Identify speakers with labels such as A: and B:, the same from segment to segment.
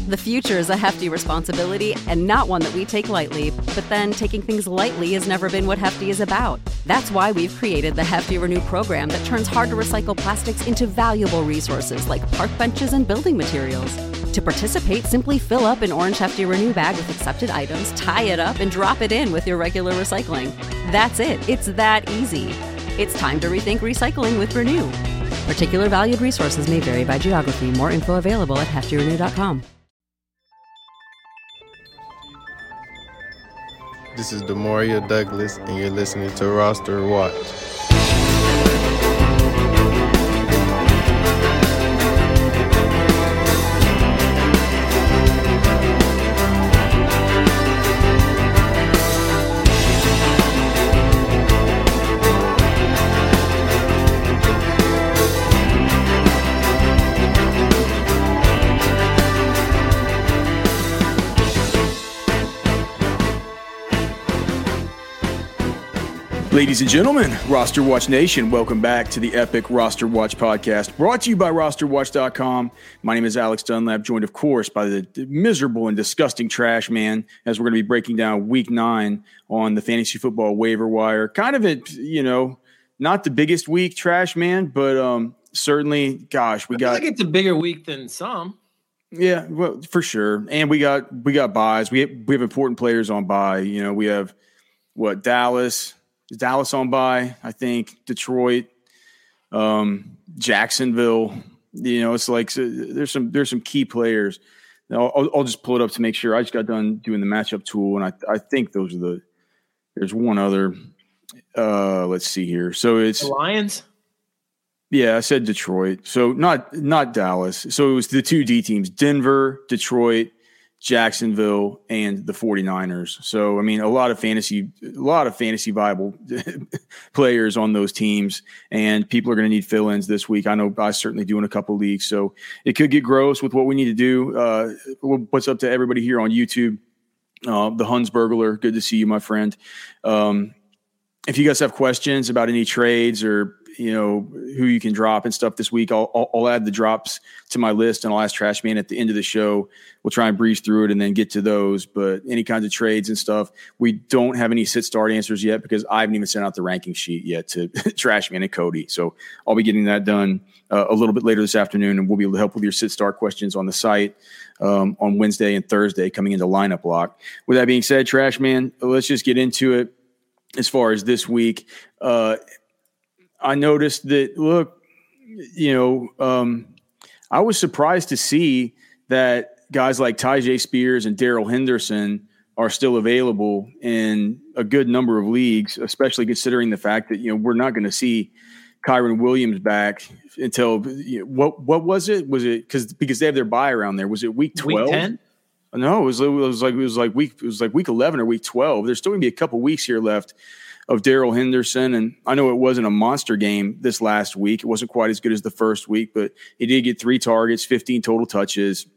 A: The future is a hefty responsibility and not one that we take lightly, but then taking things lightly has never been what Hefty is about. That's why we've created the Hefty Renew program that turns hard-to-recycle plastics into valuable resources like park benches and building materials. To participate, simply fill up an orange Hefty Renew bag with accepted items, tie it up, and drop it in with your regular recycling. That's it. It's that easy. It's time to rethink recycling with Renew. Particular valued resources may vary by geography. More info available at heftyrenew.com.
B: This is Demario Douglas, and you're listening to Roster Watch.
C: Ladies and gentlemen, Roster Watch Nation, welcome back to the Epic Roster Watch podcast, brought to you by RosterWatch.com. My name is Alex Dunlap, joined, of course, by the miserable and disgusting Trash Man, as we're going to be breaking down Week 9 on the Fantasy Football Waiver Wire. Kind of not the biggest week, Trash Man, but certainly, gosh, we got.
D: I feel like it's a bigger week than some.
C: Yeah, well, for sure, and we got buys. We have important players on buy. You know, we have Dallas. Is Dallas on bye? I think Detroit, Jacksonville. You know, it's like there's some key players. Now, I'll just pull it up to make sure. I just got done doing the matchup tool, and I think those are there's one other. Let's see here. So it's
D: the Lions.
C: Yeah, I said Detroit. So not Dallas. So it was the two D teams: Denver, Detroit, Jacksonville, and the 49ers. So, I mean, a lot of fantasy viable players on those teams, and people are going to need fill-ins this week. I know I certainly do in a couple leagues. So it could get gross with what we need to do. What's up to everybody here on YouTube? The Hunsburglar, good to see you, my friend. If you guys have questions about any trades or, you know, who you can drop and stuff this week, I'll add the drops to my list, and I'll ask Trash Man at the end of the show. We'll try and breeze through it and then get to those. But any kinds of trades and stuff, we don't have any sit-start answers yet because I haven't even sent out the ranking sheet yet to Trash Man and Cody. So I'll be getting that done a little bit later this afternoon, and we'll be able to help with your sit-start questions on the site on Wednesday and Thursday coming into lineup lock. With that being said, Trash Man, let's just get into it. As far as this week, I noticed that, look, you know, I was surprised to see that guys like Tyjae Spears and Darrell Henderson are still available in a good number of leagues, especially considering the fact that, you know, we're not going to see Kyren Williams back until what was it? Was it because they have their bye around there? Was it week 12?
D: Week 10?
C: No, it was like week 11 or week 12. There's still going to be a couple weeks here left of Darrell Henderson. And I know it wasn't a monster game this last week. It wasn't quite as good as the first week, but he did get 3 targets, 15 total touches,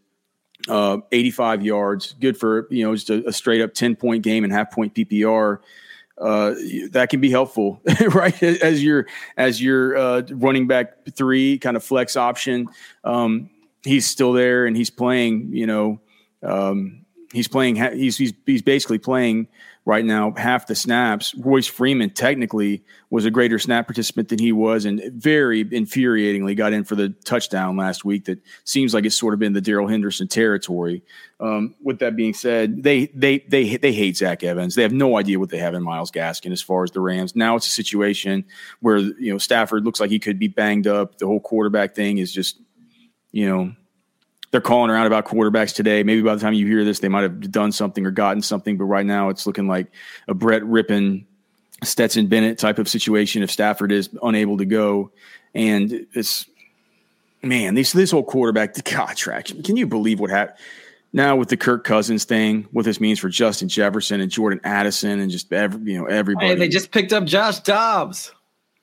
C: 85 yards. Good for, you know, just a straight up 10-point game and half-point PPR. That can be helpful, right? As your running back 3 kind of flex option. He's still there and he's playing, you know, he's basically playing right now half the snaps. Royce Freeman technically was a greater snap participant than he was, and very infuriatingly got in for the touchdown last week. That seems like it's sort of been the Darrell Henderson territory. With that being said, they hate Zach Evans. They have no idea what they have in Myles Gaskin as far as the Rams. Now it's a situation where, you know, Stafford looks like he could be banged up. The whole quarterback thing is just, you know, they're calling around about quarterbacks today. Maybe by the time you hear this, they might have done something or gotten something. But right now it's looking like a Brett Rippon, Stetson Bennett type of situation if Stafford is unable to go. And it's, man, this whole quarterback contract. Can you believe what happened? Now with the Kirk Cousins thing, what this means for Justin Jefferson and Jordan Addison and just everybody.
D: Hey, they just picked up Josh Dobbs.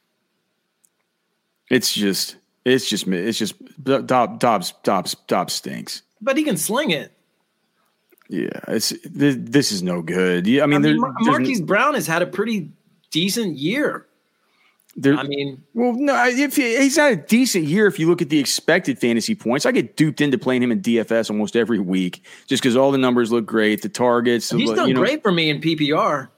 C: It's just Dobbs stinks.
D: But he can sling it.
C: Yeah, this is no good. Yeah, I mean
D: Marquise Brown has had a pretty decent year.
C: well, no, if he's had a decent year, if you look at the expected fantasy points, I get duped into playing him in DFS almost every week just because all the numbers look great, the targets.
D: He's done great for me in PPR.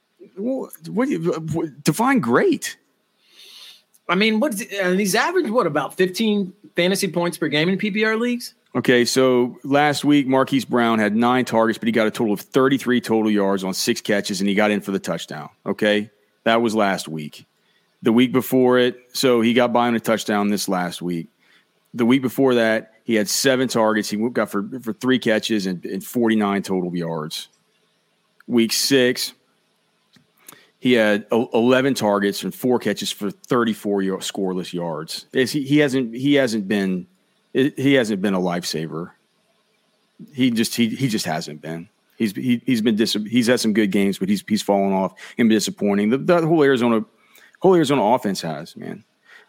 C: What define great?
D: I mean, he's averaged about 15 fantasy points per game in PPR leagues?
C: Okay, so last week, Marquise Brown had 9 targets, but he got a total of 33 total yards on 6 catches, and he got in for the touchdown. Okay, that was last week. The week before it, so he got by on a touchdown this last week. The week before that, he had 7 targets. He got for 3 catches and 49 total yards. Week 6, he had 11 targets and 4 catches for 34 scoreless yards. He hasn't been a lifesaver. He just hasn't been. He's had some good games, but he's fallen off and been disappointing. The whole Arizona offense has, man.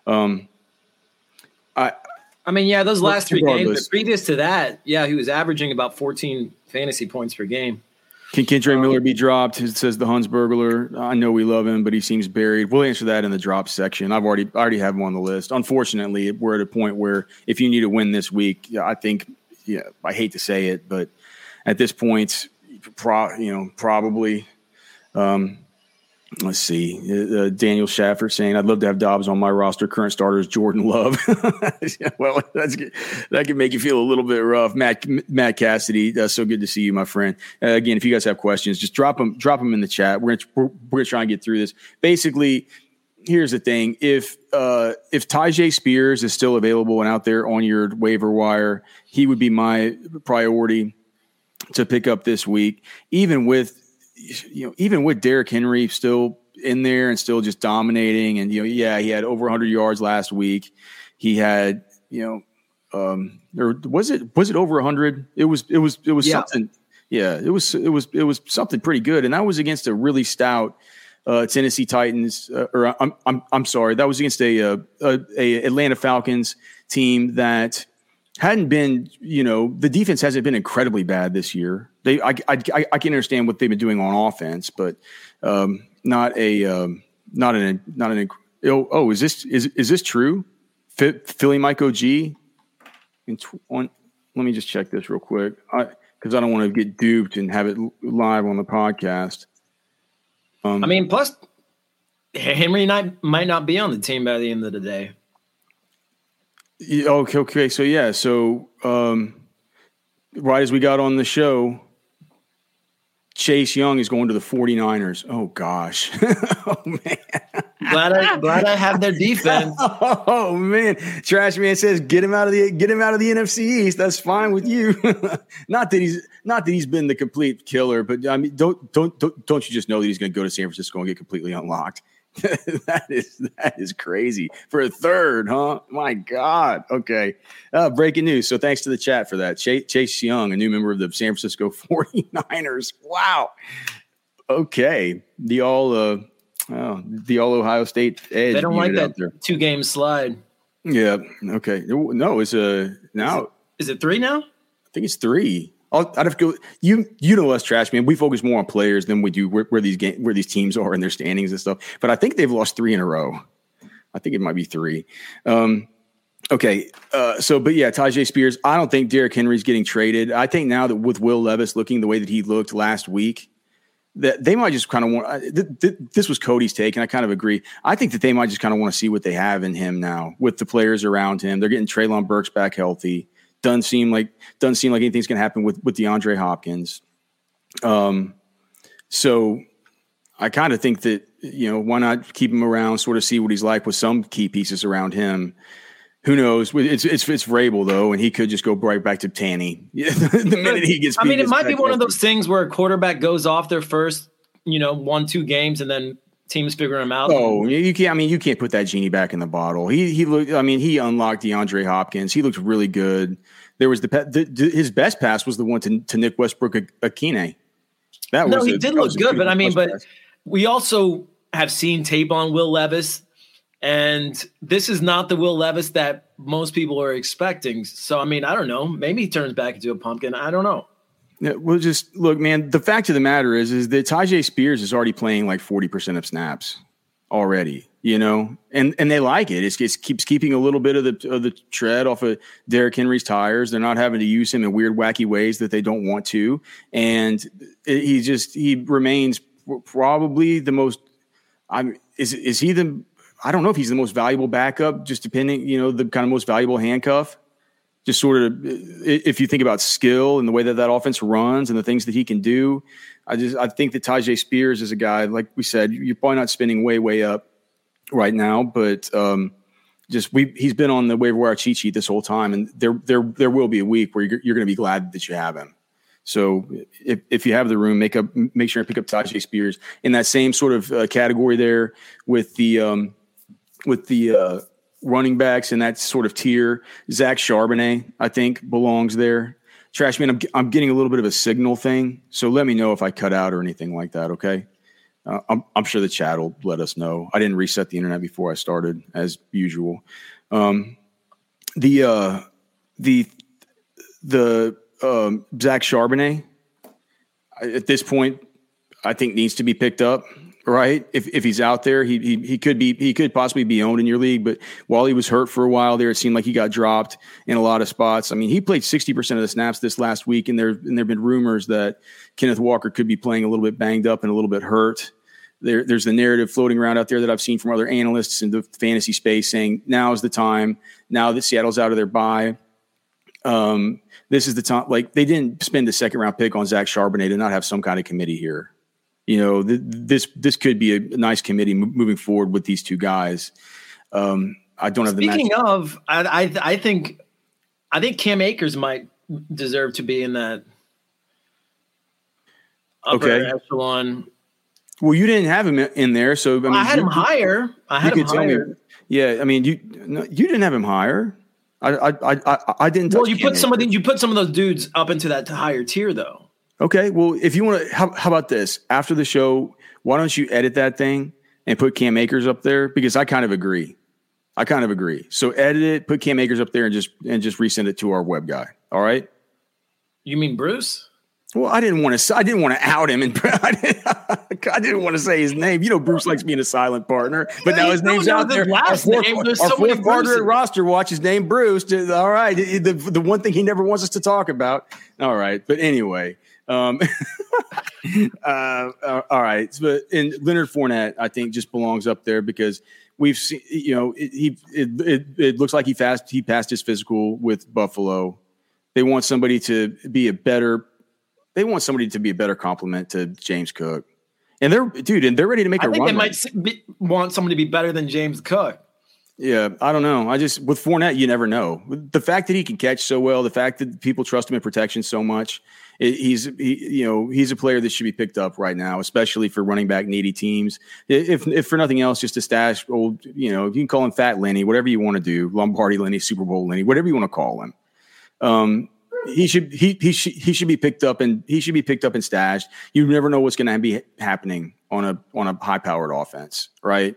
D: Those last 3 games, but previous to that, he was averaging about 14 fantasy points per game.
C: Can Kendre Miller be dropped? It says the Hunsburglar. I know we love him, but he seems buried. We'll answer that in the drop section. I already have him on the list. Unfortunately, we're at a point where if you need a win this week, I think, I hate to say it, but at this point, probably. Let's see. Daniel Schaffer saying, I'd love to have Dobbs on my roster. Current starters, Jordan Love. Well, that can make you feel a little bit rough. Matt Cassidy, so good to see you, my friend. Again, if you guys have questions, just drop them in the chat. We're gonna try and get through this. Basically, here's the thing. If Tyjae Spears is still available and out there on your waiver wire, he would be my priority to pick up this week, even with Derrick Henry still in there and still just dominating. And, he had over 100 yards last week. He had, or was it over 100? It was something. Yeah, it was something pretty good. And that was against a really stout Tennessee Titans, I'm sorry. That was against a Atlanta Falcons team that hadn't been, the defense hasn't been incredibly bad this year. I can understand what they've been doing on offense, but not an. Oh, is this true? Philly Mike OG. Let me just check this real quick, because I don't want to get duped and have it live on the podcast.
D: Plus Henry might not be on the team by the end of the day.
C: Okay. So right as we got on the show, Chase Young is going to the 49ers. Oh gosh. Oh man.
D: Glad I have their defense.
C: Oh man. Trash Man says get him out of the NFC East. That's fine with you. Not that he's been the complete killer, but don't you just know that he's going to go to San Francisco and get completely unlocked? That is crazy for a third, huh? My God. Okay. Breaking news. So thanks to the chat for that. Chase Young, a new member of the San Francisco 49ers. Wow. Okay. The all Ohio State edge.
D: They don't like that 2-game slide.
C: Yeah. Okay. No, it's now.
D: Is it 3 now?
C: I think it's 3. I'd have to go. You know us, Trash Man. We focus more on players than we do where these teams are in their standings and stuff. But I think they've lost 3 in a row. I think it might be 3. Okay. But Tyjae Spears. I don't think Derrick Henry's getting traded. I think now that with Will Levis looking the way that he looked last week, that they might just kind of want. This was Cody's take, and I kind of agree. I think that they might just kind of want to see what they have in him now with the players around him. They're getting Treylon Burks back healthy. Doesn't seem like anything's going to happen with DeAndre Hopkins. So I kind of think that, why not keep him around, sort of see what he's like with some key pieces around him. Who knows? It's Vrabel though, and he could just go right back to Tanny the minute he gets.
D: It might be one of those things where a quarterback goes off their first, 1-2 games, and then teams figure him out.
C: Oh, you can't. You can't put that genie back in the bottle. He looked. He unlocked DeAndre Hopkins. He looked really good. There was his best pass was the one to Nick Westbrook-Akine.
D: He did look good, but we also have seen tape on Will Levis, and this is not the Will Levis that most people are expecting. So I don't know. Maybe he turns back into a pumpkin. I don't know.
C: Yeah, well, just look, man. The fact of the matter is that Tyjae Spears is already playing like 40% of snaps. already, and they like it. It keeps keeping a little bit of the tread off of Derrick Henry's tires. They're not having to use him in weird, wacky ways that they don't want to. And he remains probably the most, is he the, I don't know if he's the most valuable backup, just depending, the kind of most valuable handcuff. Just sort of, if you think about skill and the way that offense runs and the things that he can do, I think that Tyjae Spears is a guy, like we said, you're probably not spending way up right now, but he's been on the waiver wire cheat sheet this whole time, and there will be a week where you're going to be glad that you have him. So if you have the room, make sure and pick up Tyjae Spears in that same sort of category there with the running backs in that sort of tier. Zach Charbonnet, I think, belongs there. Trashman, I'm getting a little bit of a signal thing, so let me know if I cut out or anything like that, okay? I'm sure the chat will let us know. I didn't reset the internet before I started, as usual. The Zach Charbonnet, at this point, I think needs to be picked up. Right. If he's out there, he could possibly be owned in your league. But while he was hurt for a while there, it seemed like he got dropped in a lot of spots. I mean, he played 60% of the snaps this last week, and there have been rumors that Kenneth Walker could be playing a little bit banged up and a little bit hurt. There's the narrative floating around out there that I've seen from other analysts in the fantasy space saying now is the time. Now that Seattle's out of their bye, this is the time. Like, they didn't spend a second round pick on Zach Charbonnet to not have some kind of committee here. This could be a nice committee moving forward with these two guys. I don't have the.
D: Speaking of, I think Cam Akers might deserve to be in that upper echelon.
C: Well, you didn't have him in there, so I mean,
D: I had him higher.
C: Yeah, I mean, you didn't have him higher. I didn't.
D: Well, you put some of those dudes up into that higher tier, though.
C: Okay, well, if you want to, how about this? After the show, why don't you edit that thing and put Cam Akers up there? Because I kind of agree. So edit it, put Cam Akers up there, and just resend it to our web guy. All right.
D: You mean Bruce?
C: Well, I didn't want to out him, and I didn't want to say his name. Bruce likes being a silent partner, but now his name's out there. Our fourth partner at Roster Watch is named Bruce. All right, the one thing he never wants us to talk about. All right, but anyway. All right. But Leonard Fournette, I think, just belongs up there because we've seen, it looks like he passed his physical with Buffalo. They want somebody to be a better complement to James Cook. And they're ready to make a run.
D: I think they might want somebody to be better than James Cook.
C: Yeah, I don't know. With Fournette, you never know. The fact that he can catch so well, the fact that people trust him in protection so much, he's a player that should be picked up right now, especially for running back needy teams. If for nothing else, just to stash old, you can call him Fat Lenny, whatever you want to do, Lombardi Lenny, Super Bowl Lenny, whatever you want to call him. He should be picked up and stashed. You never know what's going to be happening on a high powered offense, right?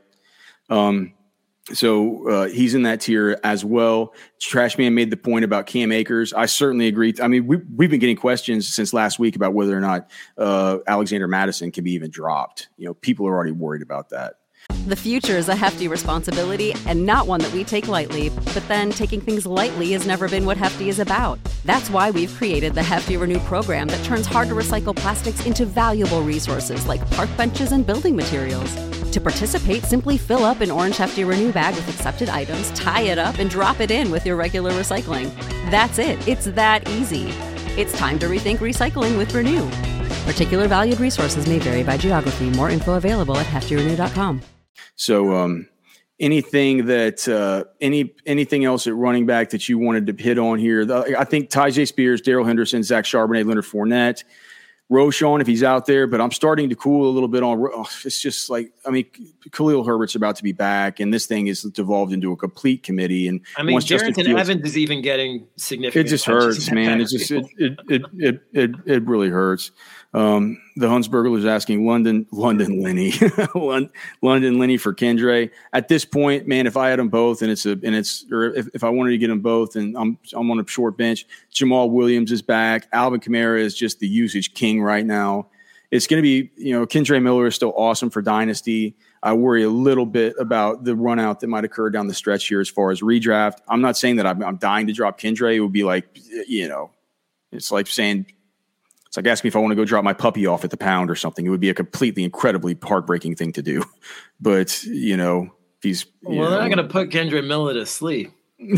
C: So he's in that tier as well. Trashman made the point about Cam Akers. I certainly agree. I mean, we've been getting questions since last week about whether or not Alexander Mattison can be even dropped. People are already worried about that.
A: The future is a hefty responsibility and not one that we take lightly. But then taking things lightly has never been what Hefty is about. That's why we've created the Hefty Renew program that turns hard to recycle plastics into valuable resources like park benches and building materials. To participate, simply fill up an orange Hefty Renew bag with accepted items, tie it up, and drop it in with your regular recycling. That's it. It's that easy. It's time to rethink recycling with Renew. Particular valued resources may vary by geography. More info available at heftyrenew.com.
C: So anything else at running back that you wanted to hit on here? I think Tyjae Spears, Darrell Henderson, Zach Charbonnet, Leonard Fournette, Roschon, if he's out there, but I'm starting to cool a little bit on. It's just like, Khalil Herbert's about to be back, and this thing is devolved into a complete committee. And
D: Darrington Evans is even getting significant.
C: It just hurts, man. It just it really hurts. The Hunsberger is asking London Lenny, London Lenny for Kendre. At this point, man, if I had them both, if I wanted to get them both, and I'm on a short bench, Jamal Williams is back. Alvin Kamara is just the usage king right now. It's going to be, Kendre Miller is still awesome for Dynasty. I worry a little bit about the run out that might occur down the stretch here as far as redraft. I'm not saying that I'm dying to drop Kendre. It would be like, it's like saying, it's like asking me if I want to go drop my puppy off at the pound or something. It would be a completely, incredibly heartbreaking thing to do. But, they're not
D: going to put Kendre Miller to sleep.
C: we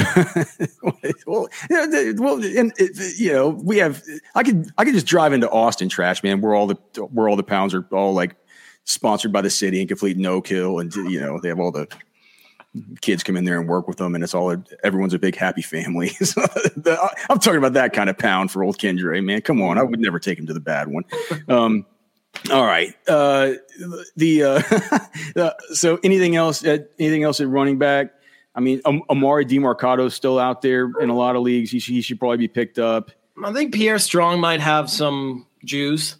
C: have. I could just drive into Austin, trash man, where all the pounds are all like sponsored by the city and complete no kill, and they have all the kids come in there and work with them, and everyone's a big happy family. So I'm talking about that kind of pound for old Kendre, man. Come on, I would never take him to the bad one. All right. So anything else at running back? I mean, Amari DeMarcado is still out there in a lot of leagues. He should probably be picked up.
D: I think Pierre Strong might have some juice.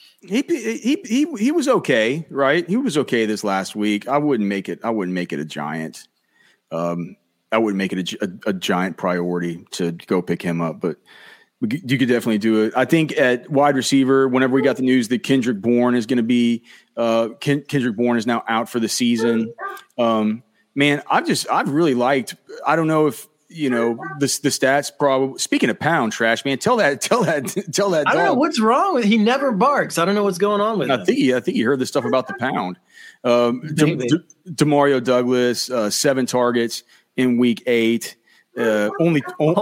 C: He was okay, right? He was okay this last week. I wouldn't make it a giant. I wouldn't make it a giant priority to go pick him up, but you could definitely do it. I think at wide receiver, whenever we got the news that Kendrick Bourne is going to be Kendrick Bourne is now out for the season. Man, I've really liked. I don't know if the stats. Probably speaking of pound trash, man. Tell that. Dog.
D: I don't know what's wrong with. He never barks. I don't know what's going on with him.
C: I think you heard the stuff about the pound. Demario Douglas, 7 targets in week 8. Only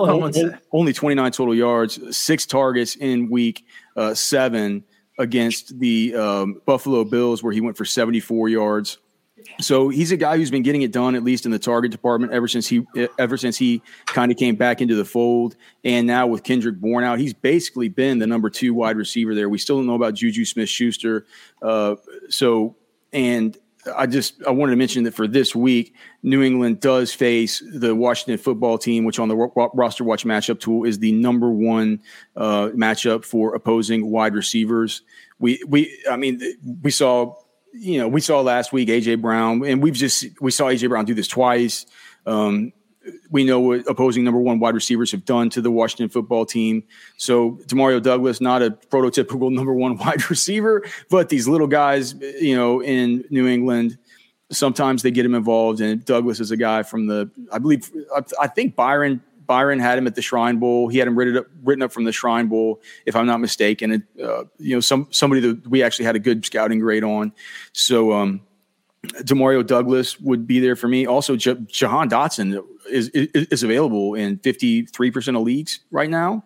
C: 29 total yards, 6 targets in week 7 against the Buffalo Bills, where he went for 74 yards. So he's a guy who's been getting it done, at least in the target department, ever since he kind of came back into the fold. And now with Kendrick Bourne out, he's basically been the number 2 wide receiver there. We still don't know about Juju Smith-Schuster. I wanted to mention that for this week, New England does face the Washington football team, which on the roster watch matchup tool is the number 1 matchup for opposing wide receivers. We saw last week AJ Brown, and we saw AJ Brown do this twice. We know what opposing number 1 wide receivers have done to the Washington football team. So Demario Douglas, not a prototypical number 1 wide receiver, but these little guys, in New England, sometimes they get him involved. And Douglas is a guy from I think Byron had him at the Shrine Bowl. He had him written up from the Shrine Bowl, if I'm not mistaken. Somebody that we actually had a good scouting grade on. So Demario Douglas would be there for me. Also, Jahan Dotson is available in 53% of leagues right now.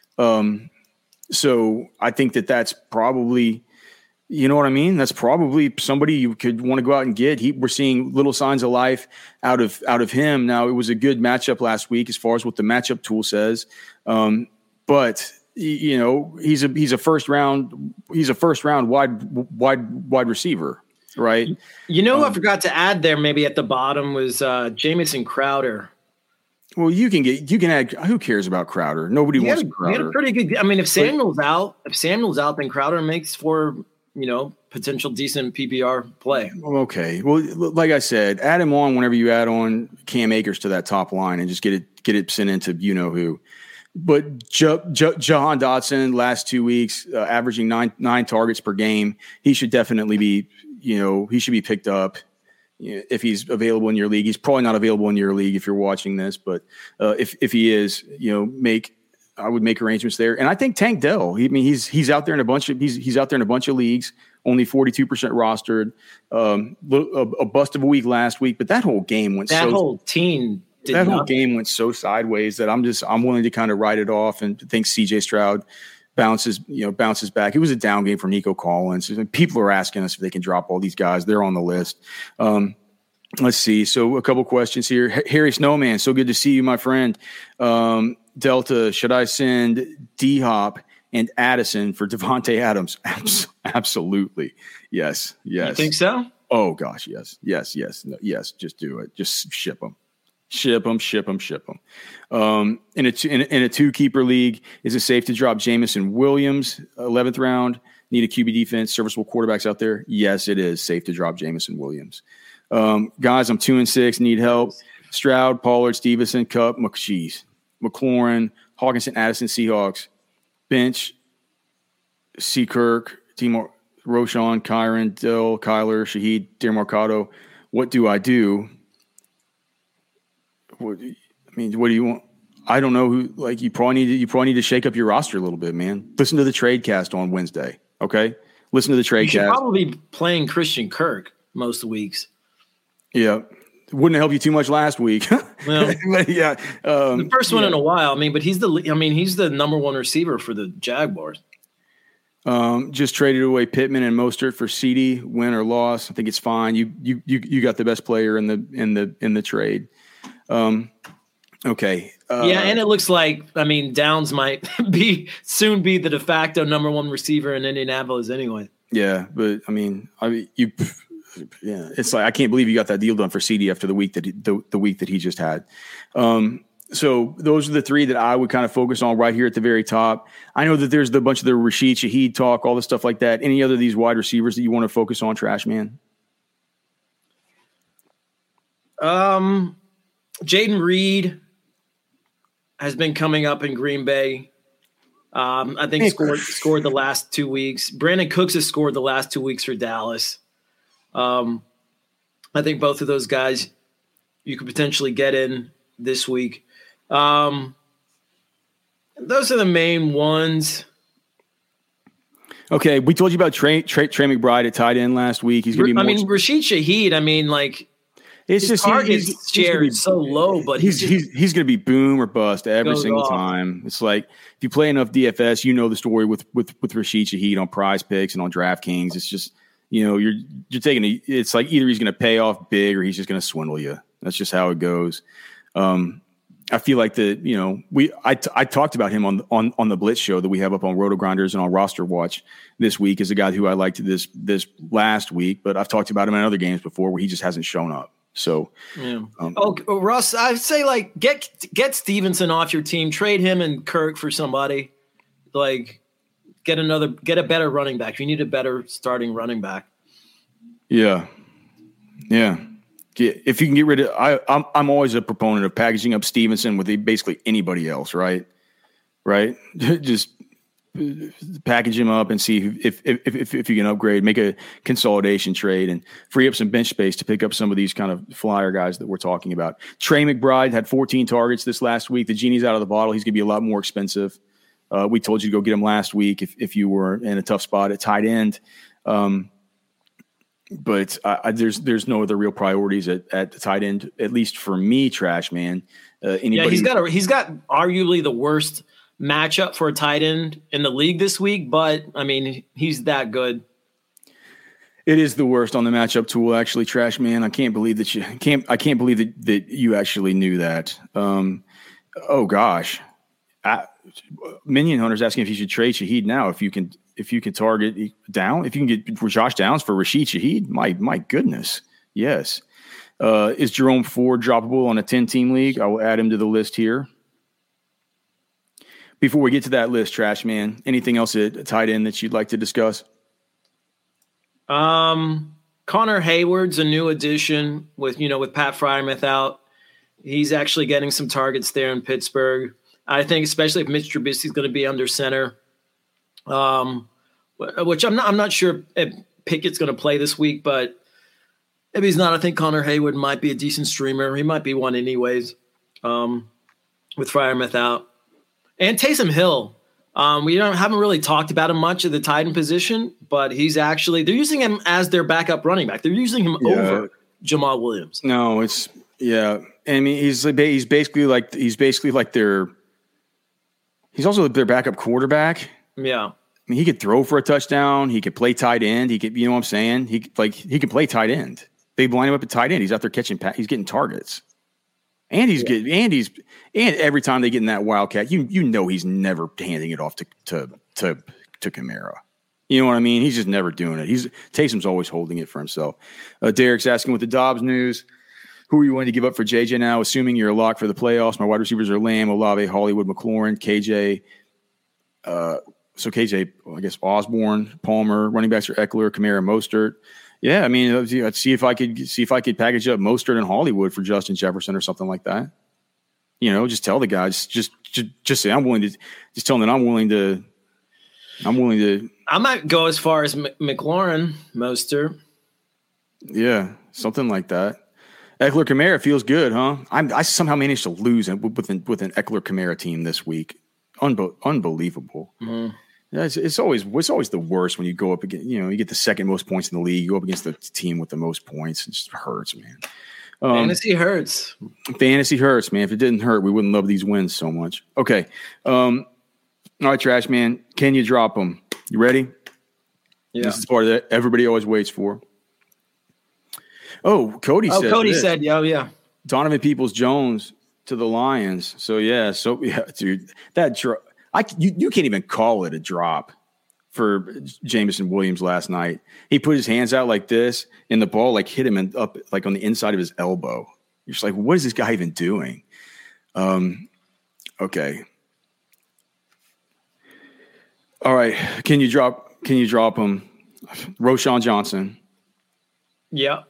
C: So I think that's probably, what I mean? That's probably somebody you could want to go out and get. We're seeing little signs of life out of him. Now, it was a good matchup last week as far as what the matchup tool says. But he's a first round wide receiver. Right.
D: I forgot to add there maybe at the bottom was Jamison Crowder.
C: Well, you can add. Who cares about Crowder? Nobody wants Crowder. He had a
D: pretty good. I mean, if Samuel's out, then Crowder makes for potential decent PPR play.
C: Okay. Well, like I said, add him on whenever you add on Cam Akers to that top line and just get it sent into who. But Jahan Dotson last 2 weeks averaging nine targets per game. He should definitely be. He should be picked up if he's available in your league. He's probably not available in your league if you're watching this, but if he is, I would make arrangements there. And I think Tank Dell. He's out there in a bunch of he's out there in a bunch of leagues. Only 42% rostered. A bust of a week last week, but that whole game went.
D: Whole team.
C: Whole game went so sideways that I'm willing to kind of write it off and think CJ Stroud bounces back. It was a down game for Nico Collins. People are asking us if they can drop all these guys. They're on the list. Let's see. So a couple questions here. Harry Snowman, so good to see you, my friend. Delta, should I send D-Hop and Addison for Devontae Adams? Absolutely. Yes.
D: You think so?
C: Oh, gosh, yes. No, yes, just do it. Just ship them. Ship them. In a 2-keeper league, is it safe to drop Jameson Williams, 11th round? Need a QB defense, serviceable quarterbacks out there? Yes, it is safe to drop Jameson Williams. Guys, I'm 2-6, need help. Stroud, Pollard, Stevenson, Kupp, McLaurin, Hawkinson, Addison, Seahawks. Bench, Seekirk, Roschon, Kyren, Dill, Kyler, Shaheed, Demercado. What do I do? What do you want? I don't know who. Like, you probably need to shake up your roster a little bit, man. Listen to the trade cast on Wednesday. Okay, listen to the trade cast. You should
D: probably be playing Christian Kirk most weeks.
C: Yeah, wouldn't help you too much last week.
D: Well,
C: yeah,
D: the first one in a while. But he's the number one receiver for the Jaguars.
C: Just traded away Pittman and Mostert for CD. Win or loss, I think it's fine. You got the best player in the trade. Okay.
D: And it looks like Downs might soon be the de facto number one receiver in Indianapolis anyway.
C: Yeah, but it's like I can't believe you got that deal done for CD after the week that he just had. So those are the three that I would kind of focus on right here at the very top. I know that there's a bunch of the Rashid Shaheed talk, all the stuff like that. Any other of these wide receivers that you want to focus on, Trash Man?
D: Jaden Reed has been coming up in Green Bay. I think scored the last 2 weeks. Brandon Cooks has scored the last 2 weeks for Dallas. I think both of those guys you could potentially get in this week. Those are the main ones.
C: Okay, we told you about Trey McBride at tight end last week. He's going to be
D: Rashid Shaheed. His target share is so low, but
C: he's going to be boom or bust every single time. It's like if you play enough DFS, you know the story with Rashid Shaheed on Prize Picks and on DraftKings. It's just you're taking it's like either he's going to pay off big or he's just going to swindle you. That's just how it goes. I feel like I talked about him on the Blitz show that we have up on Roto Grinders and on Roster Watch this week as a guy who I liked this last week, but I've talked about him in other games before where he just hasn't shown up. So,
D: Russ, I'd say get Stevenson off your team, trade him and Kirk for somebody. Get a better running back. You need a better starting running back.
C: Yeah. If you can get rid of, I'm always a proponent of packaging up Stevenson with basically anybody else, right? Just package him up and see if you can upgrade, make a consolidation trade, and free up some bench space to pick up some of these kind of flyer guys that we're talking about. Trey McBride had 14 targets this last week. The genie's out of the bottle. He's going to be a lot more expensive. We told you to go get him last week if you were in a tough spot at tight end. But there's no other real priorities at the tight end, at least for me, Trash Man.
D: He's got arguably the worst matchup for a tight end in the league this week, but he's that good.
C: It is the worst on the matchup tool, actually, Trash Man. I can't believe that you actually knew that. Oh gosh, Minion Hunter's asking if you should trade Shaheed now. If you can target down, if you can get Josh Downs for Rashid Shaheed, my goodness, yes. Is Jerome Ford droppable on a 10-team league? I will add him to the list here. Before we get to that list, Trash Man, anything else at tight end that you'd like to discuss?
D: Connor Hayward's a new addition with Pat Freiermuth out. He's actually getting some targets there in Pittsburgh. I think especially if Mitch Trubisky's going to be under center, which I'm not sure if Pickett's going to play this week, but if he's not, I think Connor Hayward might be a decent streamer. He might be one anyways, with Freiermuth out. And Taysom Hill, we haven't really talked about him much at the tight end position, but they're using him as their backup running back. They're using him over Jamal Williams.
C: No, he's basically like he's also their backup quarterback.
D: Yeah.
C: He could throw for a touchdown. He could play tight end. He could, you know what I'm saying? He can play tight end. They line him up at tight end. He's out there he's getting targets. And every time they get in that wildcat, you know he's never handing it off to Kamara. You know what I mean? He's just never doing it. Taysom's always holding it for himself. Derek's asking with the Dobbs news, who are you willing to give up for JJ now, assuming you're a lock for the playoffs? My wide receivers are Lamb, Olave, Hollywood, McLaurin, KJ. So KJ, I guess Osborne, Palmer, running backs are Eckler, Kamara, Mostert. Yeah, I'd see if I could package up Mostert and Hollywood for Justin Jefferson or something like that. Just tell the guys, just say I'm willing to, just tell them that I'm willing to I'm willing to.
D: I might go as far as McLaurin, Mostert.
C: Yeah, something like that. Eckler Kamara feels good, huh? I somehow managed to lose with an Eckler Kamara team this week. Unbelievable. Mm-hmm. Yeah, it's always the worst when you go up against, you get the second most points in the league. You go up against the team with the most points. It just hurts, man.
D: Fantasy hurts.
C: Fantasy hurts, man. If it didn't hurt, we wouldn't love these wins so much. Okay. All right, Trash Man. Can you drop them? You ready?
D: Yeah.
C: This is part of that everybody always waits for. Oh, Cody said,
D: yeah.
C: Donovan Peoples-Jones to the Lions. So, yeah, dude, that you can't even call it a drop for Jameson Williams last night. He put his hands out like this, and the ball hit him up on the inside of his elbow. You're just like, what is this guy even doing? Okay. All right. Can you drop him? Roschon Johnson.
D: Yeah.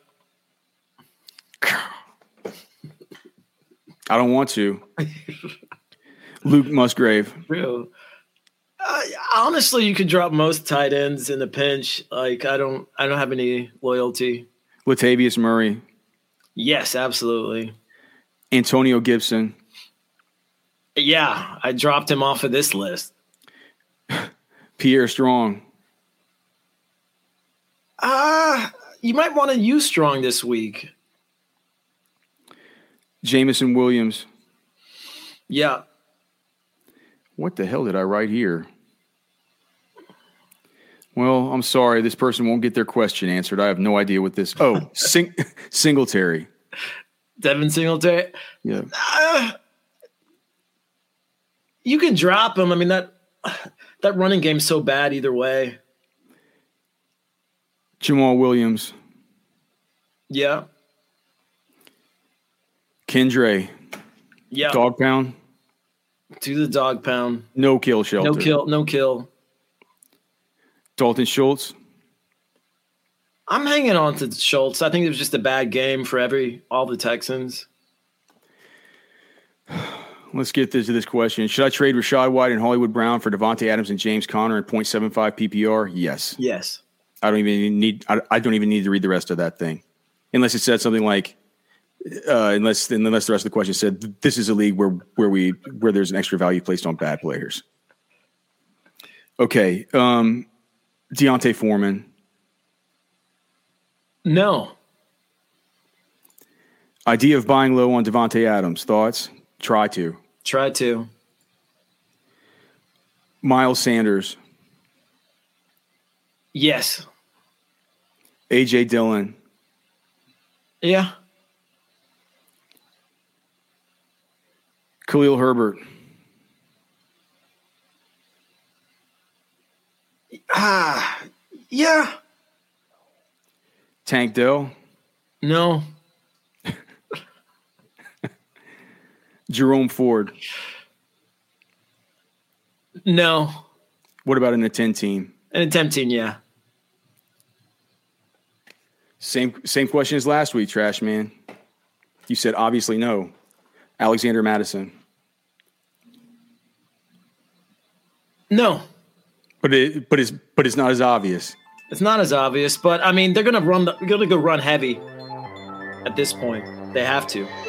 C: I don't want to. Luke Musgrave.
D: Real. Honestly, you could drop most tight ends in a pinch. I don't have any loyalty.
C: Latavius Murray.
D: Yes, absolutely.
C: Antonio Gibson.
D: Yeah, I dropped him off of this list.
C: Pierre Strong.
D: You might want to use Strong this week.
C: Jameson Williams.
D: Yeah.
C: What the hell did I write here? Well, I'm sorry. This person won't get their question answered. I have no idea what this. Oh, Singletary.
D: Devin Singletary.
C: Yeah.
D: You can drop him. I mean, that running game's so bad either way.
C: Jamal Williams.
D: Yeah.
C: Kendre.
D: Yeah.
C: Dog pound.
D: Do the dog pound.
C: No kill shelter.
D: No kill.
C: Dalton Schultz.
D: I'm hanging on to Schultz. I think it was just a bad game for all the Texans.
C: Let's get to this question. Should I trade Rachaad White and Hollywood Brown for Devontae Adams and James Conner at 0.75 PPR? Yes.
D: Yes.
C: I don't even need to read the rest of that thing. Unless it said something like unless the rest of the question said this is a league where there's an extra value placed on bad players. Okay. Deontay Foreman.
D: No.
C: Idea of buying low on Devontae Adams. Thoughts? Try to. Miles Sanders.
D: Yes.
C: A.J. Dillon.
D: Yeah.
C: Khalil Herbert.
D: Yeah.
C: Tank Dell.
D: No.
C: Jerome Ford.
D: No.
C: What about in a 10 team?
D: In a 10 team, yeah.
C: Same question as last week, Trash Man. You said obviously no. Alexander Madison.
D: No.
C: But it's not as obvious.
D: It's not as obvious, but I mean they're gonna go run heavy at this point. They have to.